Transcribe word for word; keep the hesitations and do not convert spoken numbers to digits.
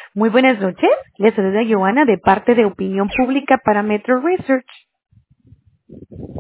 Muy buenas noches. Les saluda Joana de parte de Opinión Pública para Metro Research.